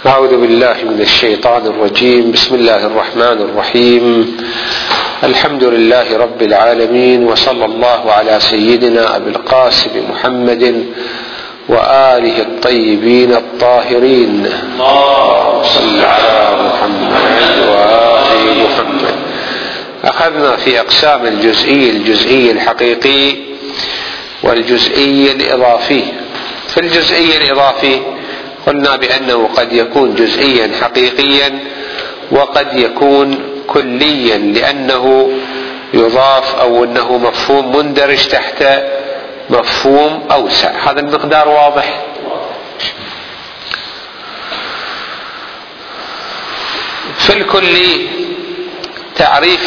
أعوذ بالله من الشيطان الرجيم. بسم الله الرحمن الرحيم. الحمد لله رب العالمين، وصلى الله على سيدنا أبي القاسم محمد وآله الطيبين الطاهرين. اللهم صل على محمد وآل محمد. أخذنا في أقسام الجزئي الحقيقي والجزئي الإضافي. في الجزئي الإضافي قلنا بأنه قد يكون جزئيا حقيقيا وقد يكون كليا، لأنه يضاف أو أنه مفهوم مندرج تحت مفهوم أوسع. هذا المقدار واضح. في الكلي، تعريف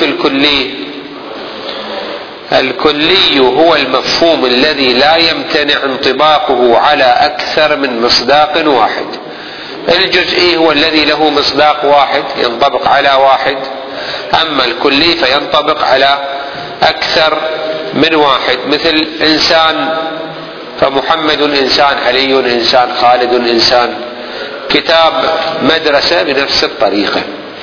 الكلي هو المفهوم الذي لا يمتنع انطباقه على أكثر من مصداق واحد. الجزئي هو الذي له مصداق واحد ينطبق على واحد، أما الكلي فينطبق على أكثر من واحد. مثل إنسان فمحمد إنسان، علي إنسان، خالد إنسان. كتاب، مدرسة بنفس الطريقة.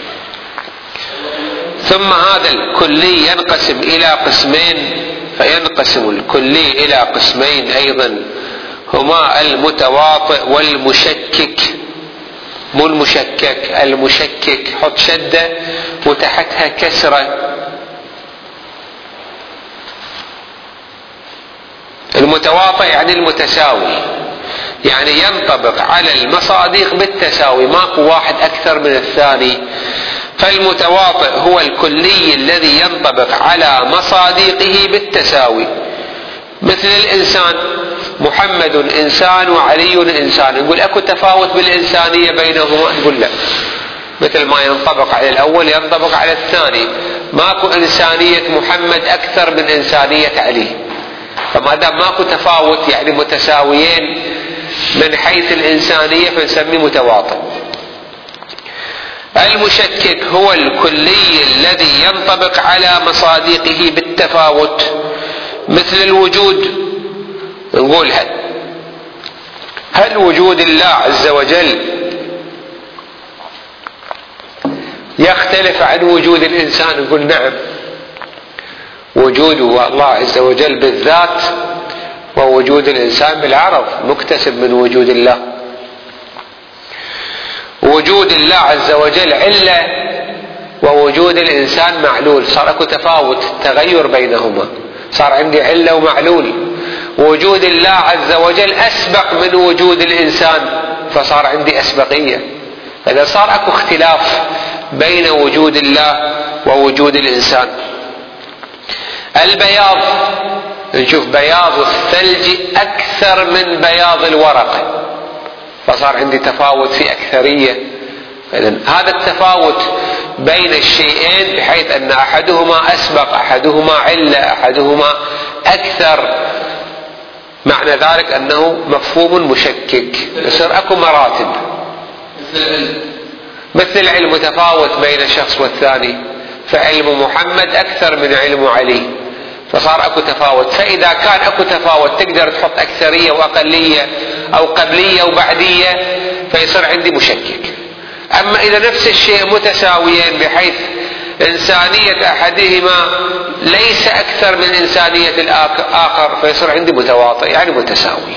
ثم هذا الكلي ينقسم إلى قسمين، فينقسم الكلي إلى قسمين أيضا، هما المتواطئ والمشكك. مو المشكك حط شدة وتحتها كسرة. المتواطئ يعني المتساوي، يعني ينطبق على المصادق بالتساوي، ماكو واحد أكثر من الثاني. فالمتواطئ هو الكلي الذي ينطبق على مصادقه بالتساوي. مثل الإنسان، محمد إنسان وعلي إنسان، نقول أكو تفاوت بالإنسانية بينهما؟ نقول لا. مثل ما ينطبق على الأول ينطبق على الثاني. ماكو إنسانية محمد أكثر من إنسانية علي، فما دام ماكو تفاوت يعني متساويين من حيث الإنسانية فنسميه متواطئ. المشكك هو الكلي الذي ينطبق على مصادقه بالتفاوت. مثل الوجود، نقول هل وجود الله عز وجل يختلف عن وجود الإنسان؟ نقول نعم، وجود الله عز وجل بالذات ووجود الإنسان بالعرض مكتسب من وجود الله. وجود الله عز وجل علة ووجود الإنسان معلول، صار اكو تفاوت، تغير بينهما، صار عندي علة ومعلول. وجود الله عز وجل أسبق من وجود الإنسان، فصار عندي أسبقية. إذا صار اكو اختلاف بين وجود الله ووجود الإنسان. البياض، نشوف بياض الثلج أكثر من بياض الورقة، فصار عندي تفاوت في أكثرية. إذن هذا التفاوت بين الشيئين بحيث أن أحدهما أسبق، أحدهما علة، أحدهما أكثر، معنى ذلك أنه مفهوم مشكك. يصير أكو مراتب. مثل العلم متفاوت بين شخص والثاني، فعلم محمد أكثر من علم علي، فصار اكو تفاوت. فإذا كان اكو تفاوت تقدر تحط أكثرية وأقلية أو قبلية وبعدية، فيصير عندي مشكك. أما إذا نفس الشيء متساويين بحيث إنسانية أحدهما ليس أكثر من إنسانية الآخر، فيصير عندي متواطئ يعني متساوي.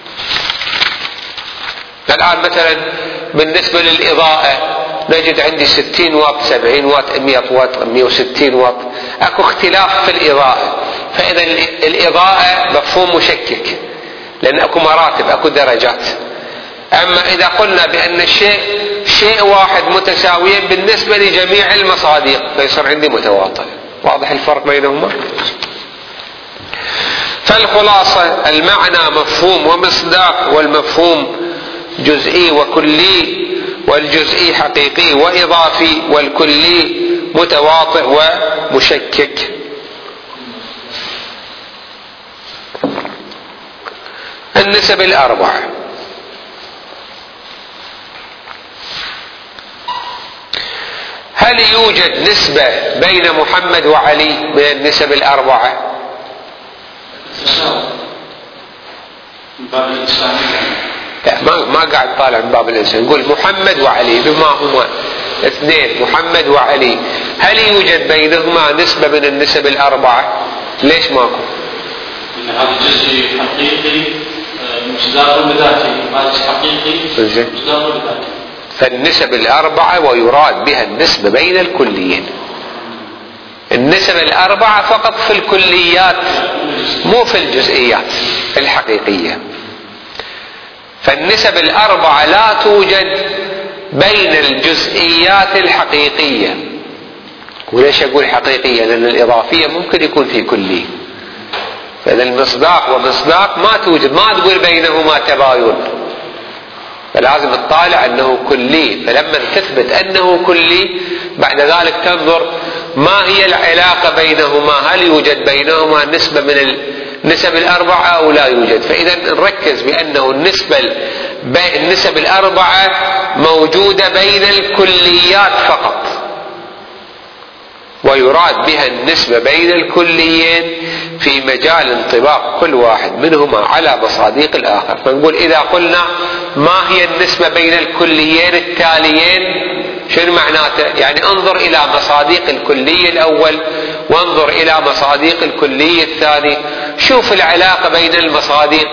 الآن مثلا بالنسبة للإضاءة نجد عندي 60 واط، 70 واط، 100 واط، 160 واط، اكو اختلاف في الإضاءة. فإذا الإضاءة مفهوم مشكك لأن اكو مراتب، اكو درجات. أما إذا قلنا بأن الشيء شيء واحد متساويين بالنسبة لجميع المصادق، فيصير عندي متواطئ. واضح الفرق بينهما؟ فالخلاصة المعنى مفهوم ومصداق، والمفهوم جزئي وكلي، والجزئي حقيقي وإضافي، والكلي متواطئ ومشكك. النسب الأربعة. هل يوجد نسبة بين محمد وعلي من النسب الأربعة؟ من باب الإنسانية لا، ما قاعد طالع من باب الإنسان. نقول محمد وعلي بما هما اثنين، محمد وعلي، هل يوجد بينهما نسبة من النسب الأربعة؟ ليش ماكو؟ إن هذا الجزء حقيقي مصداق بذاته، هذا حقيقي مصداق بذاته. فالنسب الأربعة ويراد بها النسبة بين الكليين. النسب الأربعة فقط في الكليات، مو في الجزئيات الحقيقية. فالنسب الأربعة لا توجد بين الجزئيات الحقيقية. وليش أقول حقيقية؟ لأن الإضافية ممكن يكون في كلي، فإذا المصداق ومصداق ما توجد، ما تقول بينهما تباين، فلازم تطالع أنه كلي. فلما تثبت أنه كلي بعد ذلك تنظر ما هي العلاقة بينهما، هل يوجد بينهما نسبة من النسب الأربعة أو لا يوجد. فإذا نركز بأنه النسب الأربعة موجودة بين الكليات فقط، ويراد بها النسبة بين الكليين في مجال انطباق كل واحد منهما على مصاديق الآخر. فنقول إذا قلنا ما هي النسبة بين الكليين التاليين، شنو معناته؟ يعني انظر إلى مصاديق الكلي الأول وانظر إلى مصاديق الكلي الثاني، شوف العلاقة بين المصاديق،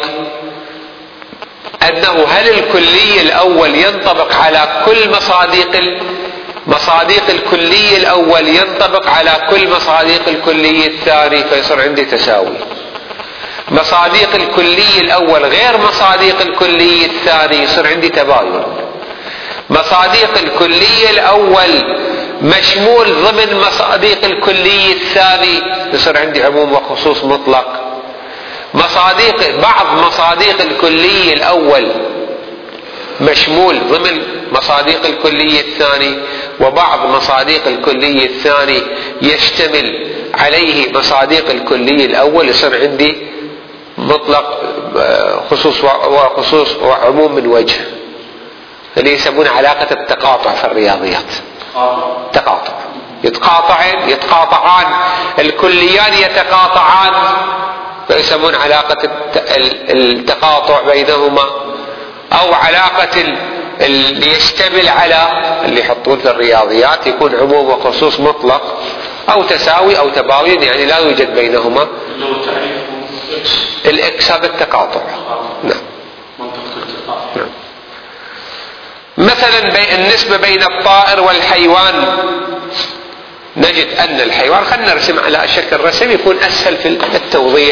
أنه هل الكلي الأول ينطبق على كل مصاديق الكلي الأول ينطبق على كل مصاديق الكلي الثاني، فيصير عندي تساوي. مصاديق الكلي الأول غير مصاديق الكلي الثاني، يصير عندي تباين. مصاديق الكلي الأول مشمول ضمن مصاديق الكلي الثاني، يصير عندي عموم وخصوص مطلق. بعض مصاديق الكلي الأول مشمول ضمن مصاديق الكلي الثاني، وبعض مصاديق الكلي الثاني يشتمل عليه مصاديق الكلي الأول، يصير عندي مطلق خصوص وعموم من وجه، اللي يسمونه علاقة التقاطع في الرياضيات. تقاطع، يتقاطعان الكليان، يتقاطعان، فيسمون علاقة التقاطع بينهما، أو علاقة اللي يشتمل على اللي يحطون في الرياضيات يكون عموم وخصوص مطلق، أو تساوي أو تباين، يعني لا يوجد بينهما الإكس، هذا التقاطع. نعم. مثلا النسبة بين الطائر والحيوان، نجد أن الحيوان، خلنا نرسم على شكل رسم يكون أسهل في التوضيح.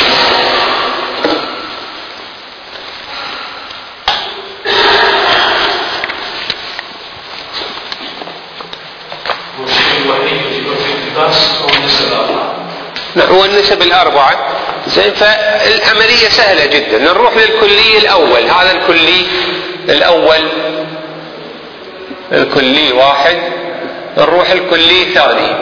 نعم، هو النسب الأربعة. زين، فالعملية سهلة جدا. نروح للكلي الأول، هذا الكلي الأول، الكلي واحد. نروح الكلي ثاني،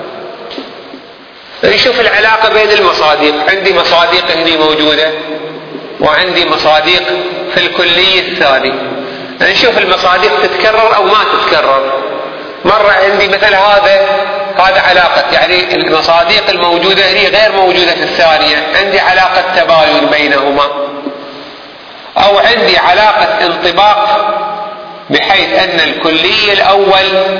نشوف العلاقة بين المصاديق. عندي مصاديق هنا موجودة، وعندي مصاديق في الكلي الثاني. نشوف المصاديق تتكرر أو ما تتكرر. مرة عندي مثل هذا علاقة، يعني المصاديق الموجودة هنا غير موجودة في الثانية، عندي علاقة تباين بينهما، أو عندي علاقة انطباق بحيث أن الكلي الأول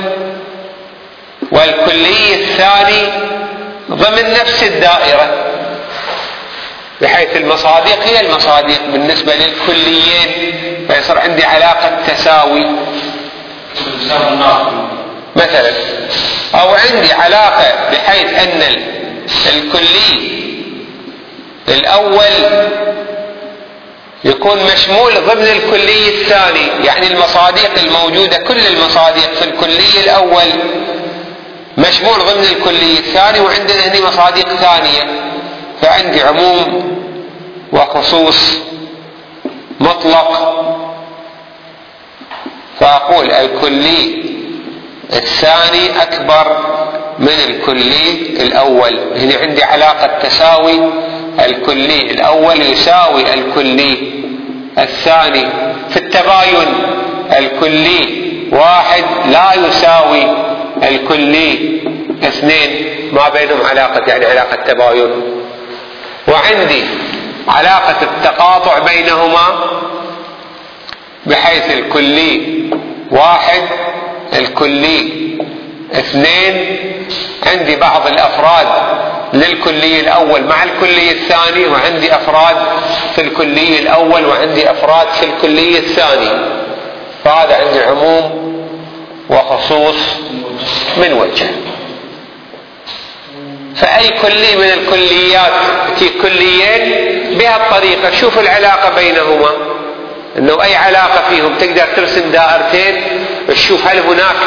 والكلي الثاني ضمن نفس الدائرة، بحيث المصاديق هي المصاديق بالنسبة للكليين، فيصير عندي علاقة تساوي مثلا. أو عندي علاقة بحيث أن الكلي الأول يكون مشمول ضمن الكلي الثاني، يعني المصاديق الموجودة، كل المصاديق في الكلي الأول مشمول ضمن الكلي الثاني، وعندنا هنا مصاديق ثانية، فعندي عموم وخصوص مطلق. فأقول الكلي الثاني أكبر من الكلي الأول. هنا عندي علاقة تساوي، الكلي الأول يساوي الكلي الثاني. في التباين الكلي واحد لا يساوي الكلي اثنين، ما بينهم علاقة، يعني علاقة تباين. وعندي علاقة التقاطع بينهما، بحيث الكلي 1 الكلي 2. عندي بعض الأفراد للكلي الأول مع الكلي الثاني، وعندي أفراد في الكلي الأول وعندي أفراد في الكلي الثاني، فهذا عندي عموم وخصوص من وجه. فأي كلي من الكليات في كليين بهالطريقة. شوف العلاقة بينهما، انه اي علاقة فيهم تقدر ترسم دائرتين تشوف هل هناك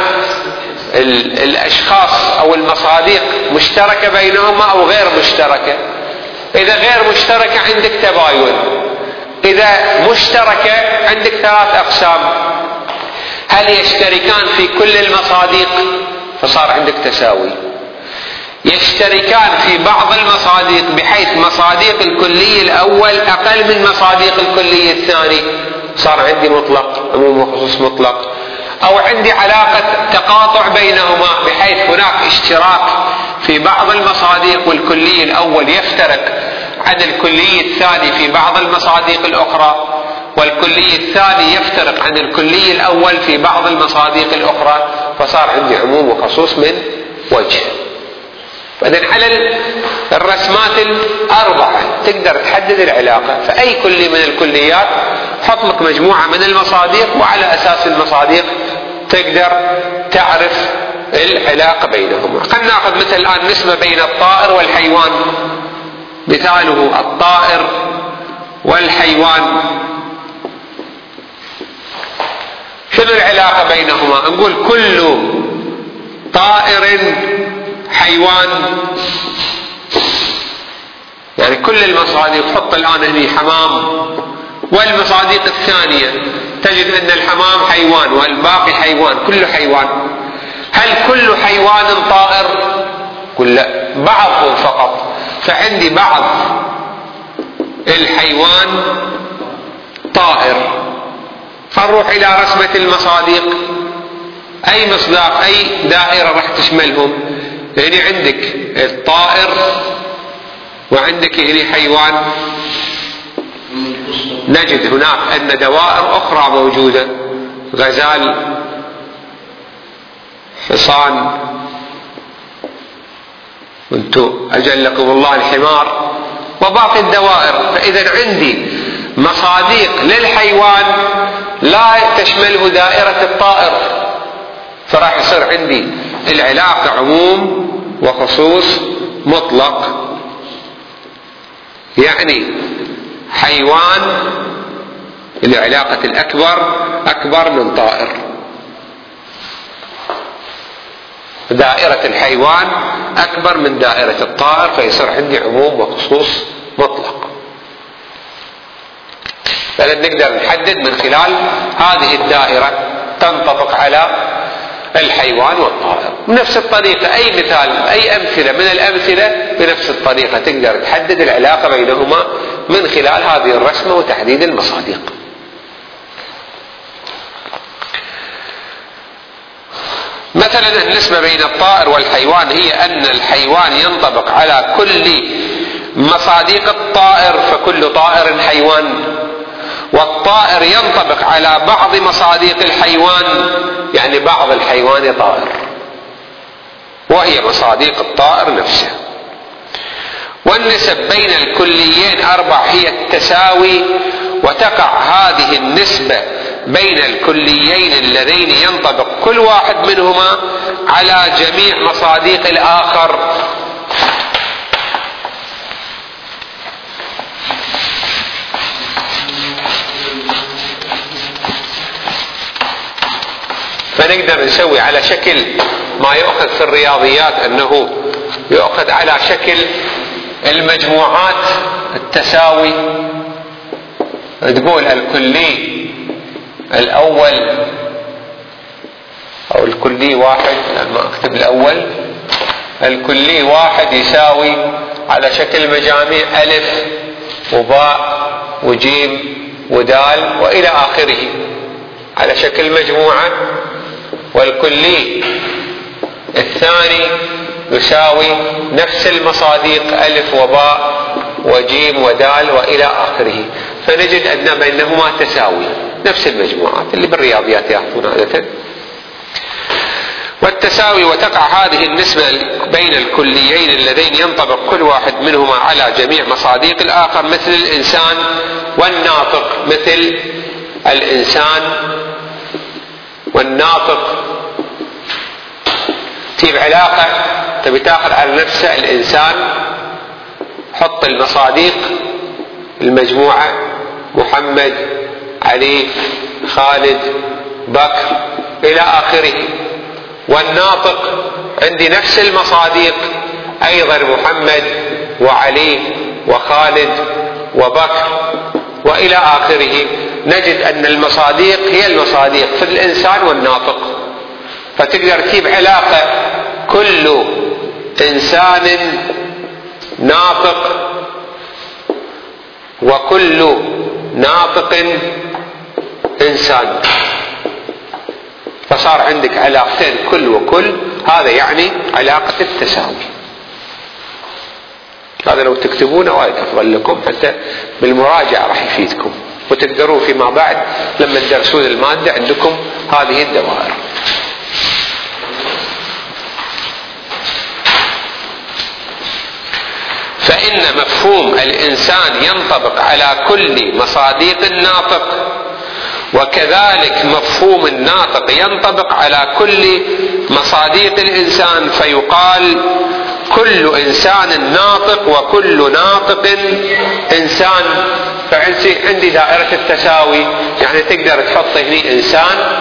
الاشخاص او المصادق مشتركة بينهما او غير مشتركة. اذا غير مشتركة عندك تباين، اذا مشتركة عندك 3 أقسام: هل يشتركان في كل المصادق فصار عندك تساوي، يشتركان في بعض المصادق بحيث مصادق الكلي الأول أقل من مصادق الكلي الثاني، صار عندي مطلق، عموم وخصوص مطلق. أو عندي علاقة تقاطع بينهما بحيث هناك اشتراك في بعض المصادق والكلي الأول يفترق عن الكلي الثاني في بعض المصادق الأخرى، والكلي الثاني يفترق عن الكلي الأول في بعض المصادق الأخرى، فصار عندي عموم وخصوص من وجه. فإذن على الرسمات 4 تقدر تحدد العلاقة. فأي كلي من الكليات حط لك مجموعة من المصادق، وعلى أساس المصادق تقدر تعرف العلاقة بينهما. خلنا نأخذ مثل الآن نسبة بين الطائر والحيوان. مثاله الطائر والحيوان، شنو العلاقة بينهما؟ نقول كل طائر حيوان، يعني كل المصادق. حط الآن هني حمام، والمصادق الثانية تجد أن الحمام حيوان والباقي حيوان، كله حيوان. هل كل حيوان طائر؟ قل لا، بعضهم فقط. فعندي بعض الحيوان طائر. فنروح إلى رسمة المصادق. أي مصداق أي دائرة راح تشملهم؟ يعني عندك الطائر وعندك يعني حيوان. نجد هناك أن دوائر أخرى موجودة: غزال، حصان، وانتم أجلكم الله الحمار، وباقي الدوائر. فإذا عندي مصادق للحيوان لا تشمله دائرة الطائر، فراح يصير عندي العلاقة عموم وخصوص مطلق. يعني حيوان العلاقة الأكبر أكبر من طائر، دائرة الحيوان أكبر من دائرة الطائر، فيصير عندي عموم وخصوص مطلق. فلن نقدر نحدد من خلال هذه الدائرة تنطبق على الحيوان والطائر. بنفس الطريقة أي مثال أي أمثلة من الأمثلة بنفس الطريقة تقدر تحدد العلاقة بينهما من خلال هذه الرسمة وتحديد المصادق. مثلا النسبة بين الطائر والحيوان هي أن الحيوان ينطبق على كل مصادق الطائر، فكل طائر حيوان، والطائر ينطبق على بعض مصادق الحيوان، يعني بعض الحيوان طائر، وهي مصادق الطائر نفسه. والنسب بين الكليين 4 هي التساوي، وتقع هذه النسبة بين الكليين اللذين ينطبق كل واحد منهما على جميع مصادق الآخر. فنقدر نسوي على شكل ما يؤخذ في الرياضيات، أنه يؤخذ على شكل المجموعات التساوي. تقول الكلي الأول أو الكلي 1، لما أكتب الأول الكلي 1 يساوي على شكل مجاميع ألف وباء وجيم ودال وإلى آخره على شكل مجموعة. والكلي الثاني يساوي نفس المصادق ألف وباء وجيم ودال وإلى آخره. فنجد أن بينهما تساوي. نفس المجموعات اللي بالرياضيات ياخذون عادة. والتساوي، وتقع هذه النسبة بين الكليين اللذين ينطبق كل واحد منهما على جميع مصاديق الآخر، مثل الإنسان والناطق. مثل الإنسان والناطق تجيب علاقة، تبي تاخذ على نفسه الإنسان، حط المصاديق المجموعة محمد، علي، خالد، بكر إلى آخره. والناطق عندي نفس المصاديق أيضا محمد وعلي وخالد وبكر وإلى آخره. نجد أن المصاديق هي المصاديق في الإنسان والناطق، فتقدر تجيب علاقة كل إنسان ناطق وكل ناطق إنسان، فصار عندك علاقتين كل وكل. هذا يعني علاقة التساوي. هذا لو تكتبونه وايد أفضل لكم، حتى بالمراجعة راح يفيدكم، وتقدروا فيما بعد لما تدرسون المادة عندكم هذه الدوائر. فإن مفهوم الإنسان ينطبق على كل مصاديق الناطق، وكذلك مفهوم الناطق ينطبق على كل مصاديق الإنسان، فيقال كل إنسان ناطق وكل ناطق إنسان. فعندي دائرة التساوي، يعني تقدر تحط هنا إنسان،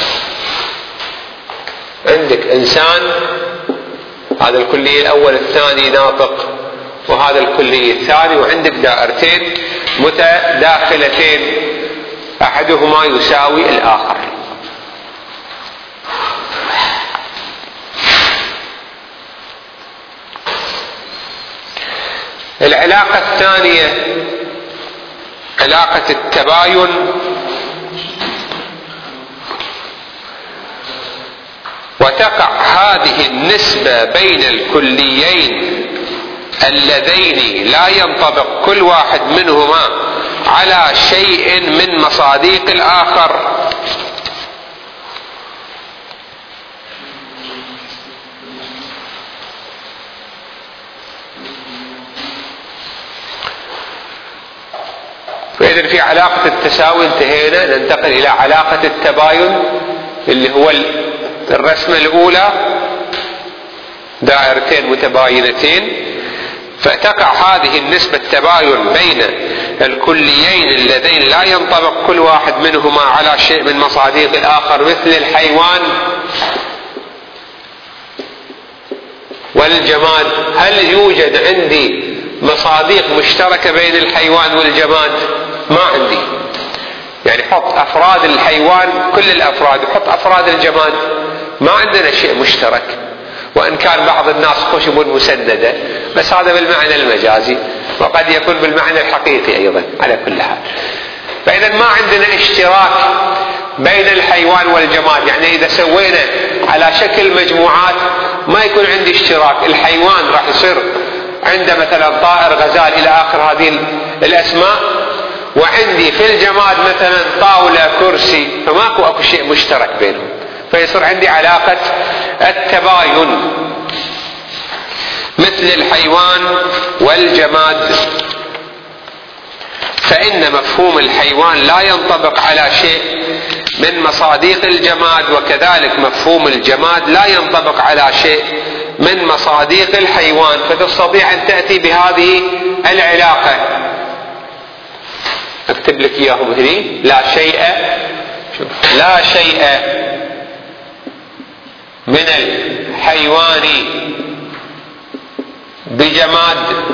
عندك إنسان هذا الكلية الأول، الثاني ناطق، وهذا الكلية الثاني، وعندك دائرتين متداخلتين أحدهما يساوي الآخر. العلاقة الثانية علاقة التباين، وتقع هذه النسبة بين الكليين اللذين لا ينطبق كل واحد منهما على شيء من مصاديق الآخر. فإذا في علاقة التساوي انتهينا، ننتقل إلى علاقة التباين اللي هو الرسمة الأولى، دائرتين متباينتين. فتقع هذه النسبة التباين بين الكليين اللذين لا ينطبق كل واحد منهما على شيء من مصاديق الآخر، مثل الحيوان والجماد. هل يوجد عندي مصاديق مشتركة بين الحيوان والجماد؟ ما عندي. يعني حط أفراد الحيوان كل الأفراد، وحط أفراد الجماد، ما عندنا شيء مشترك، وإن كان بعض الناس خشب مسددة، بس هذا بالمعنى المجازي، وقد يكون بالمعنى الحقيقي أيضا على كل حال. فإذا ما عندنا اشتراك بين الحيوان والجماد، يعني إذا سوينا على شكل مجموعات ما يكون عندي اشتراك. الحيوان راح يصير عنده مثلا طائر، غزال، إلى آخر هذه الأسماء، وعندي في الجماد مثلا طاولة، كرسي، فماكو أكو شيء مشترك بينهم، فيصير عندي علاقة التباين مثل الحيوان والجماد. فإن مفهوم الحيوان لا ينطبق على شيء من مصاديق الجماد، وكذلك مفهوم الجماد لا ينطبق على شيء من مصاديق الحيوان. فتستطيع أن تأتي بهذه العلاقة. أكتب لك إياهم هنا. لا شيء من الحيوان بجماد،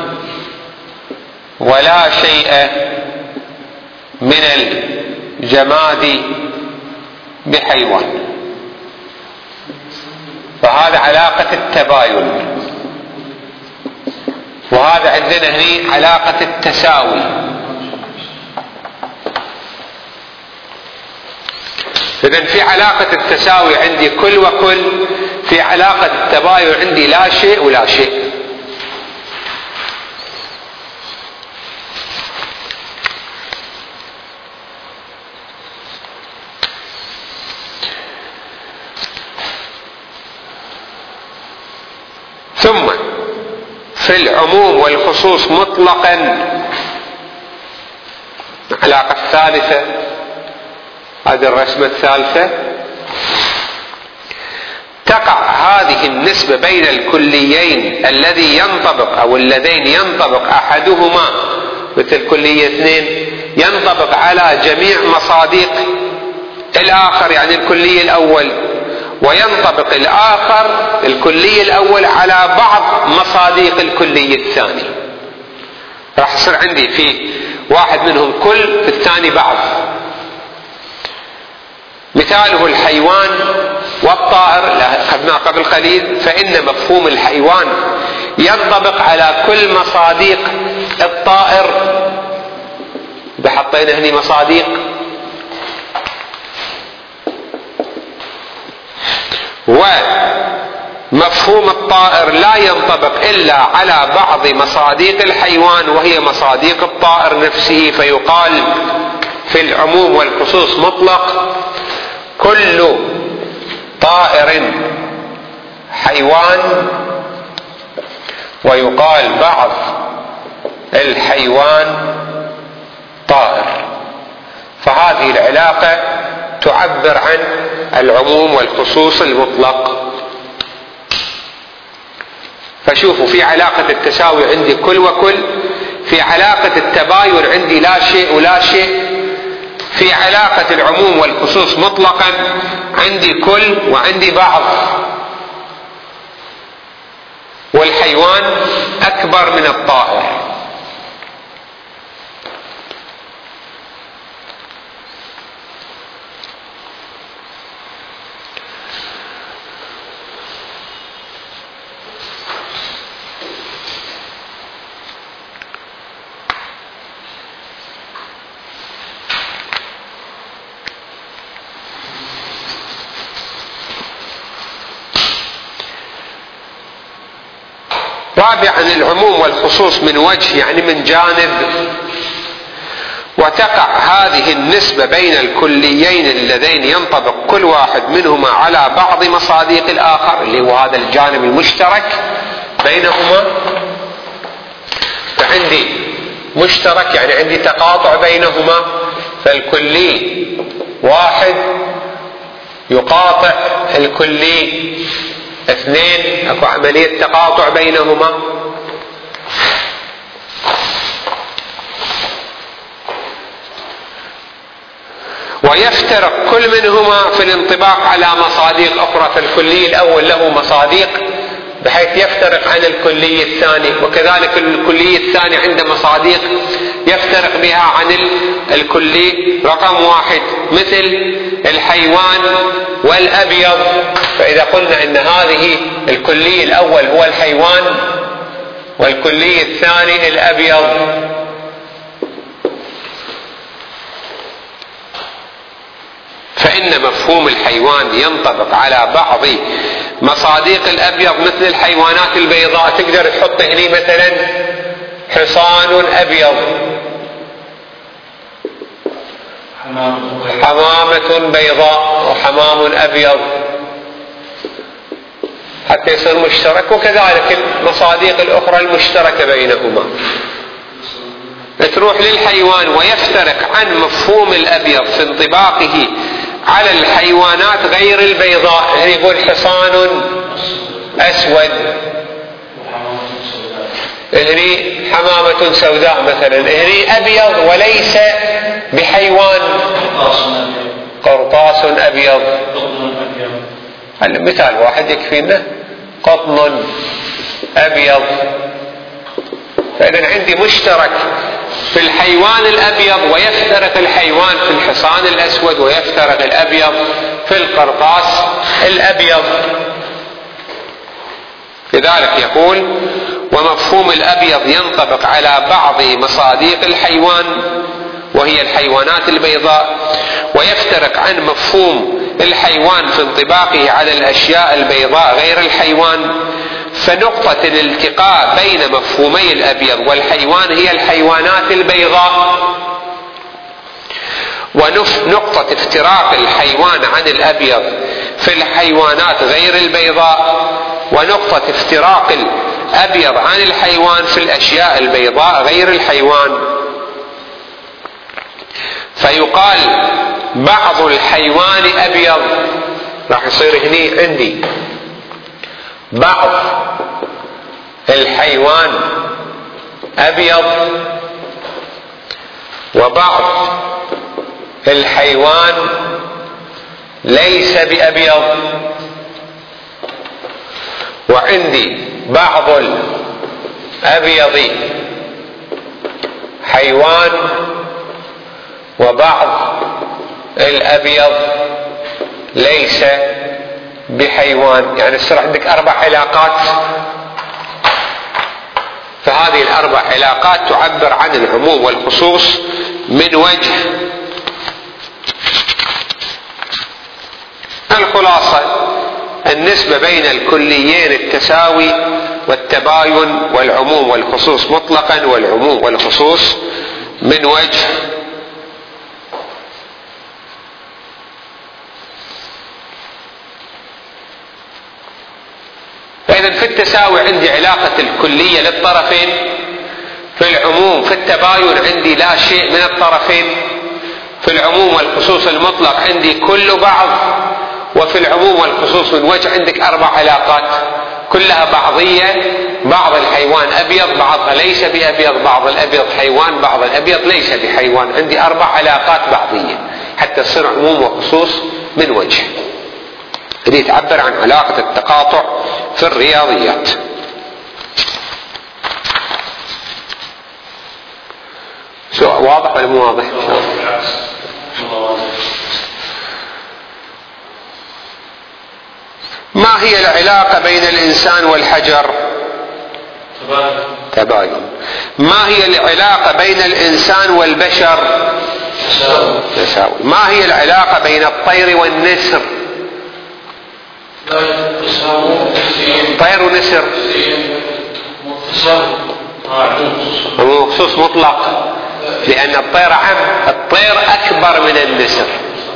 ولا شيء من الجماد بحيوان. فهذا علاقة التباين. وهذا عندنا هنا علاقة التساوي. إذن في علاقة التساوي عندي كل وكل، في علاقة التباين عندي لا شيء ولا شيء. في العموم والخصوص مطلقا. العلاقة الثالثة، هذه الرسمة الثالثة، تقع هذه النسبة بين الكليين الذي ينطبق أو اللذين ينطبق أحدهما، مثل كلية 2 ينطبق على جميع مصادق الآخر، يعني الكلي الأول، وينطبق الآخر الكلي الأول على بعض مصادق الكلي الثاني. راح يصير عندي في واحد منهم كل، في الثاني بعض. مثاله الحيوان والطائر، أخذناه قبل قليل، فإن مفهوم الحيوان ينطبق على كل مصادق الطائر. بحطينا هني مصادق، ومفهوم الطائر لا ينطبق إلا على بعض مصادق الحيوان وهي مصادق الطائر نفسه، فيقال في العموم والخصوص مطلق كل طائر حيوان، ويقال بعض الحيوان طائر. فهذه العلاقة تعبر عن العموم والخصوص المطلق. فشوفوا، في علاقة التساوي عندي كل وكل، في علاقة التباين عندي لا شيء ولا شيء، في علاقة العموم والخصوص مطلقا عندي كل وعندي بعض. والحيوان أكبر من الطائر. رابعا، العموم والخصوص من وجه، يعني من جانب، وتقع هذه النسبة بين الكليين اللذين ينطبق كل واحد منهما على بعض مصادق الآخر، اللي هو هذا الجانب المشترك بينهما. فعندي مشترك، يعني عندي تقاطع بينهما، فالكلي واحد يقاطع الكلي 2، اكو عملية تقاطع بينهما. ويفترق كل منهما في الانطباق على مصادق اخرى، فالكلي الاول له مصادق بحيث يفترق عن الكلي الثاني، وكذلك الكلي الثاني عنده مصادق يفترق بها عن الكلي رقم 1، مثل الحيوان والأبيض. فإذا قلنا إن هذه الكلي الأول هو الحيوان والكلي الثاني الأبيض، فإن مفهوم الحيوان ينطبق على بعض مصادق الأبيض، مثل الحيوانات البيضاء. تقدر تحط هنا مثلا حصان أبيض، حمامة بيضاء، وحمام أبيض، حتى يصير مشترك. وكذلك المصادق الأخرى المشتركة بينهما. تروح للحيوان ويفترق عن مفهوم الأبيض في انطباقه على الحيوانات غير البيضاء. يعني يقول حصان أسود، هني حمامة سوداء مثلا، هني أبيض وليس بحيوان، قرطاس أبيض. مثال واحد يكفينا، قطن أبيض. فإذا عندي مشترك في الحيوان الأبيض، ويفترق الحيوان في الحصان الأسود، ويفترق الأبيض في القرطاس الأبيض. لذلك يقول: ومفهوم الأبيض ينطبق على بعض مصادق الحيوان وهي الحيوانات البيضاء، ويفترق عن مفهوم الحيوان في انطباقه على الأشياء البيضاء غير الحيوان. فنقطة الالتقاء بين مفهومي الأبيض والحيوان هي الحيوانات البيضاء، ونقطة افتراق الحيوان عن الأبيض في الحيوانات غير البيضاء، ونقطة افتراق الأبيض عن الحيوان في الأشياء البيضاء غير الحيوان. فيقال بعض الحيوان أبيض، راح يصير هني عندي بعض الحيوان أبيض وبعض الحيوان ليس بأبيض، وعندي بعض الأبيض حيوان وبعض الأبيض ليس بحيوان. يعني يصير عندك 4 علاقات، فهذه ال4 علاقات تعبر عن العموم والخصوص من وجه. الخلاصة النسبة بين الكليين التساوي والتباين والعموم والخصوص مطلقا والعموم والخصوص من وجه. فإذا في التساوي عندي علاقة الكلية للطرفين، في العموم في التباين عندي لا شيء من الطرفين، في العموم والخصوص المطلق عندي كل بعض، وفي العموم والخصوص من وجه عندك 4 علاقات كلها بعضية. بعض الحيوان أبيض، بعضها ليس بأبيض، بعض الأبيض حيوان، بعض الأبيض ليس بحيوان. عندي 4 علاقات بعضية حتى تصير عموم وخصوص من وجه. اللي تعبر عن علاقة التقاطع في الرياضيات. سؤال واضح ولا مو واضح؟ ما هي العلاقة بين الإنسان والحجر؟ تباين. ما هي العلاقة بين الإنسان والبشر؟ تساوي. ما هي العلاقة بين الطير والنسر؟ طير ونسر خصوص مطلق، لأن الطير عم، الطير أكبر من النسر.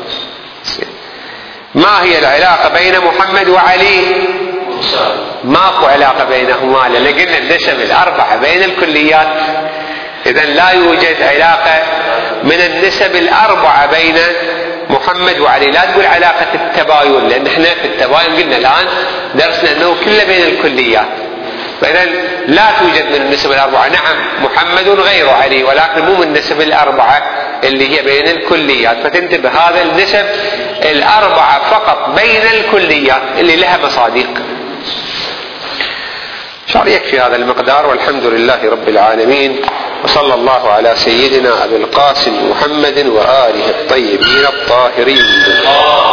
ما هي العلاقة بين محمد وعلي؟ ماكو علاقة بينهما، لأن قلنا النسب ال4 بين الكليات، إذن لا يوجد علاقة من النسب ال4 بين محمد وعلي. لا تقول علاقة التباين، لأن احنا في التباين قلنا الآن درسنا أنه كله بين الكليات، فإذا لا توجد من النسب ال4. نعم محمد غير علي، ولكن مو من النسب ال4 اللي هي بين الكليات. فتنتبه هذا النسب ال4 فقط بين الكليات اللي لها مصادق. شاء الله يكفي هذا المقدار، والحمد لله رب العالمين، وصلى الله على سيدنا أبي القاسم محمد وآله الطيبين الطاهرين.